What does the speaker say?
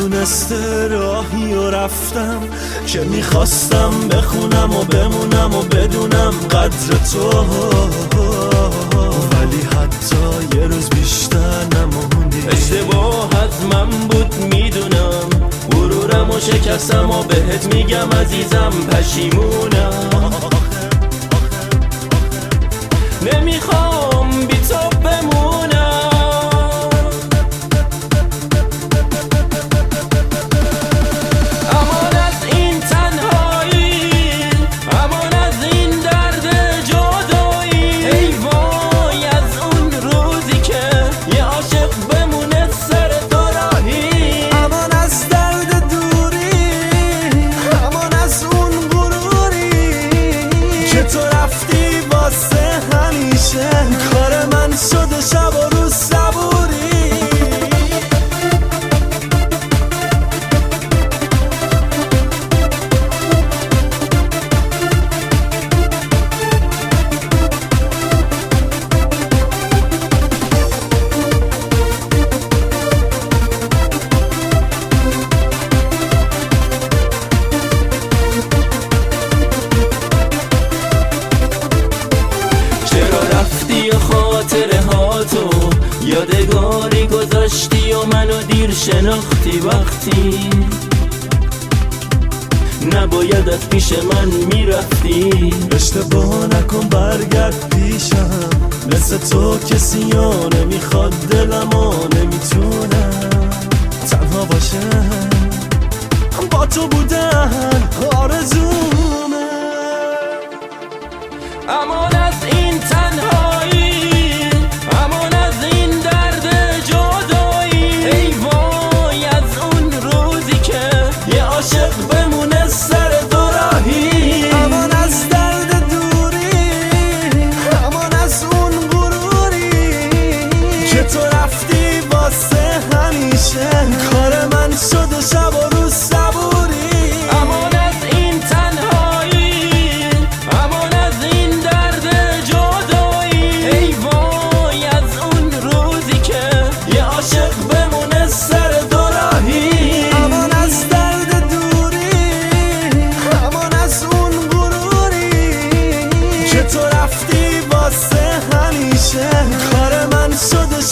ندونسته راهی و رفتم که میخواستم بخونم و بمونم و بدونم قدر تو، ولی حتی یه روز بیشتر نموندی. اشتباه از من بود میدونم، غرورم و شکستم و بهت میگم عزیزم پشیمونم. نمیخوام بی تو بمونم. امان از این تنهایی، امان از این درد جدایی. ای وای از اون روزی که یه عاشق بمونه سر دو راهی. امان از درد دوری، امان از اون غروری که تو رفتی واسه همیشه. کار من شده شب و روز صبوری. خاطره ها تو یادگاری گذاشتی و منو دیر شناختی. وقتی نباید از پیش من میرفتی. اشتباه نکن برگرد پیشم، مثل تو کسی ها نمیخواد دلم و نمیتونم تنها باشم. با تو بودن آرزومه. امان از این تنهایی، امان از این درد جدایی. ای وای از اون روزی که یه عاشق بمونه سر دو راهی. امان از درد دوری، امان از اون غروری که تو رفتی واسه همیشه. کار من شده شب و روز صبوری. امان از این تنهایی، امان از این درد جدایی. ای وای از اون روزی که یه عاشق بمونه سر دو راهی. امان از درد دوری، امان از اون غروری که تو رفتی واسه همیشه. کار من شده